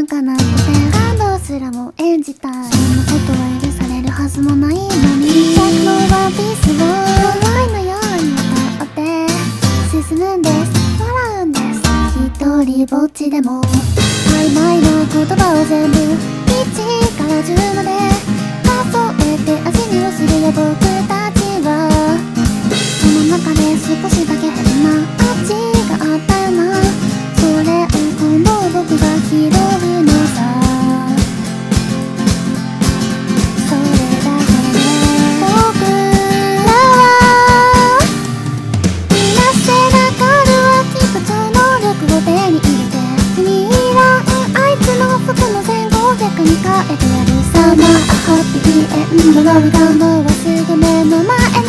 かなって感動すらも演じたい。そんなことは許されるはずもないのに、僕のワンピースを笑いのように渡って進むんです、笑うんです。一人ぼっちでも曖昧な言葉を全部1から10まで数えて味見をするよ僕たちは。その中で少しだけ変な味があったよな。それを今度僕が拾うのさ。それだけで僕らはみなせなかるはきっと超能力を手に入れて気に入らんあいつの服の1500に変えてやる。サマーハッピーエンドの願望はすぐ目の前